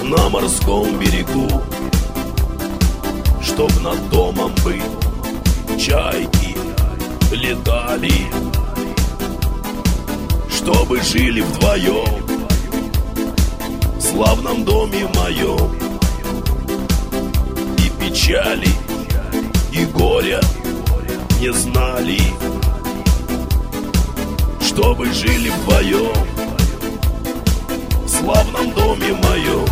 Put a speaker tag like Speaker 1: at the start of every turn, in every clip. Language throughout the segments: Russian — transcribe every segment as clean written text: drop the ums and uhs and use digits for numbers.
Speaker 1: на морском берегу, чтоб над домом бы чайки летали, чтобы жили вдвоем в славном доме моем. И печали, и горя не знали, чтобы жили вдвоем в славном доме моем.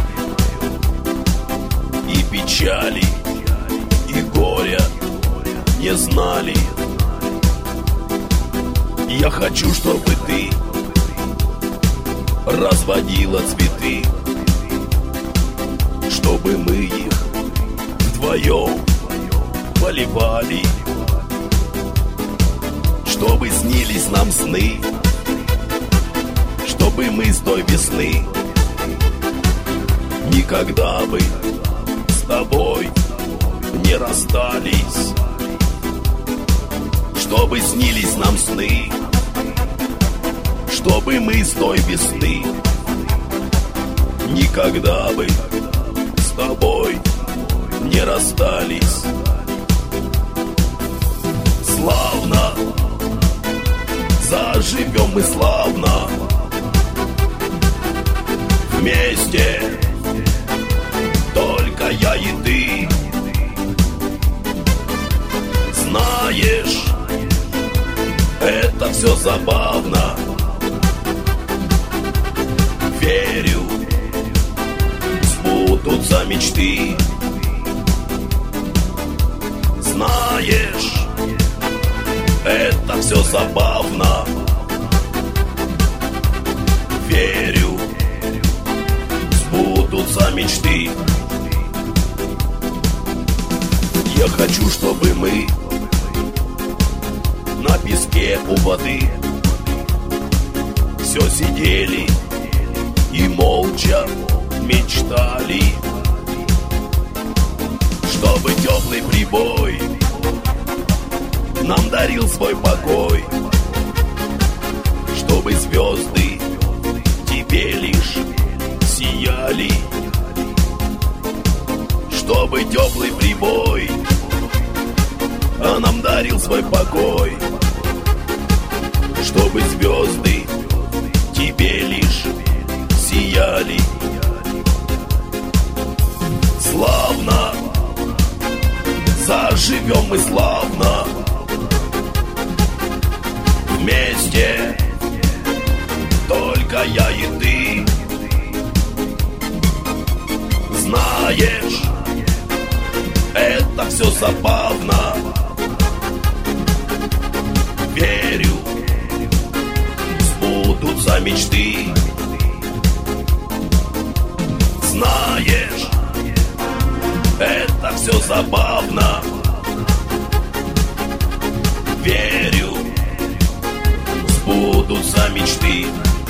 Speaker 1: И печали, и горя не знали. Я хочу, чтобы ты разводила цветы, чтобы мы их вдвоем поливали, чтобы снились нам сны, чтобы мы с той весны никогда бы с тобой не расстались, чтобы снились нам сны, чтобы мы с той весны никогда бы с тобой не расстались. Славно заживем мы, славно вместе, только я и ты. Знаешь, это все забавно. Верю, сбудутся мечты. Знаешь, это все забавно. Верю, сбудутся мечты. Я хочу, чтобы мы на песке у воды все сидели и молча мечтали, чтобы теплый прибой нам дарил свой покой, чтобы звезды тебе лишь сияли, чтобы теплый прибой нам дарил свой покой, чтобы звезды тебе лишь сияли. Славно заживем мы, славно вместе, только я и ты. Знаешь, это все забавно. Верю, сбудутся мечты. Знаешь, это все забавно. Верю, сбудутся мечты.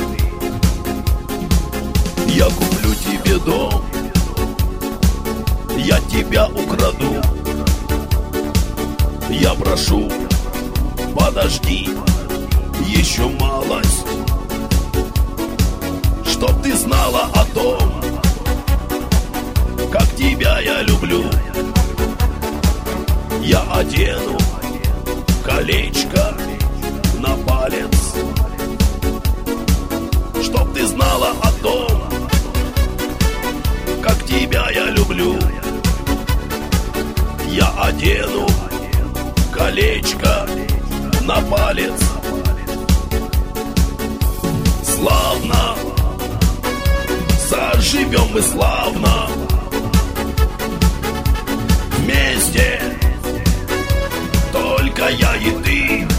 Speaker 1: Я куплю тебе дом, я тебя украду. Я прошу, подожди еще малость, чтоб ты знала о том, как тебя я люблю. Я одену колечко на палец, чтоб ты знала о том, как тебя я люблю. Я одену колечко на палец. Славно заживем мы, славно вместе, только я и ты.